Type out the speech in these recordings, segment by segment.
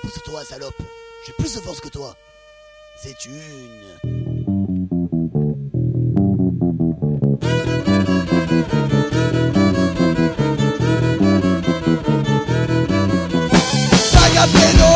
Pousse-toi, salope. J'ai plus de force que toi. C'est une... Saga Pédo.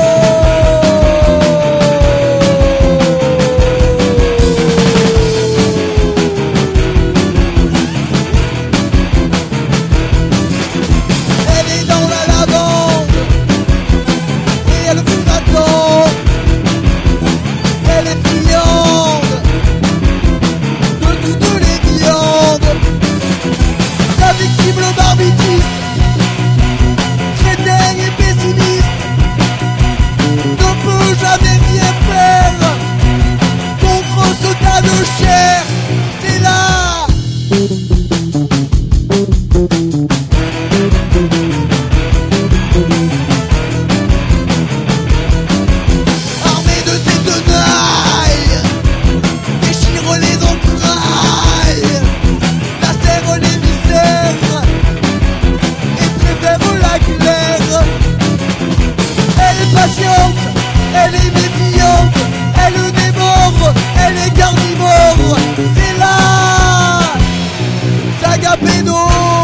Elle est dans la lavande et elle vous attend. Elle est friande de toutes les viandes. La victime, le barbitiste, crétin et pessimiste, ne peut jamais rien faire contre ce tas de chair. C'est là. Armée de ses tenailles, déchire les entrailles, lacère les viscères et préfère la glaire. Elle est patiente, elle est méfiante, elle dévore, elle est carnivore. C'est là, Saga Pédo.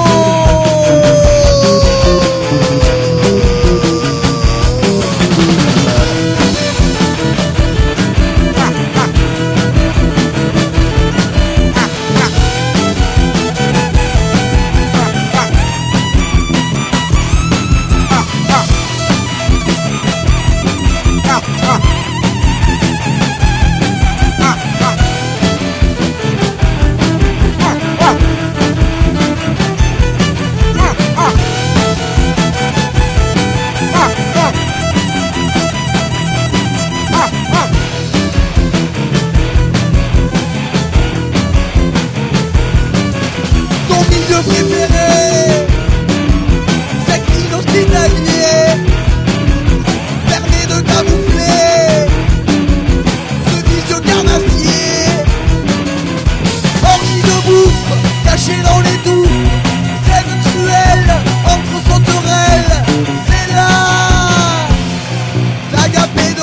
Son milieu préféré, c'est hospitalier, permet de camoufler ce vicieux carnassier. Orgie de bouffe, caché dans les douves, scène cruelle entre sauterelles. C'est là, Saga Pédo.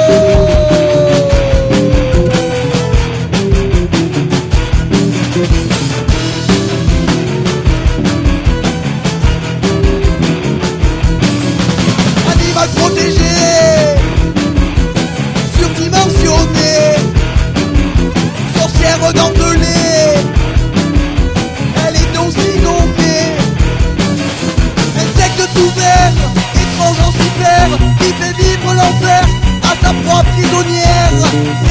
Animal protégé, surdimensionné, sorcière dentelée, elle est aussi nommée. Insecte tout vert, étrange en super, qui fait vivre l'enfer à sa proie prisonnière.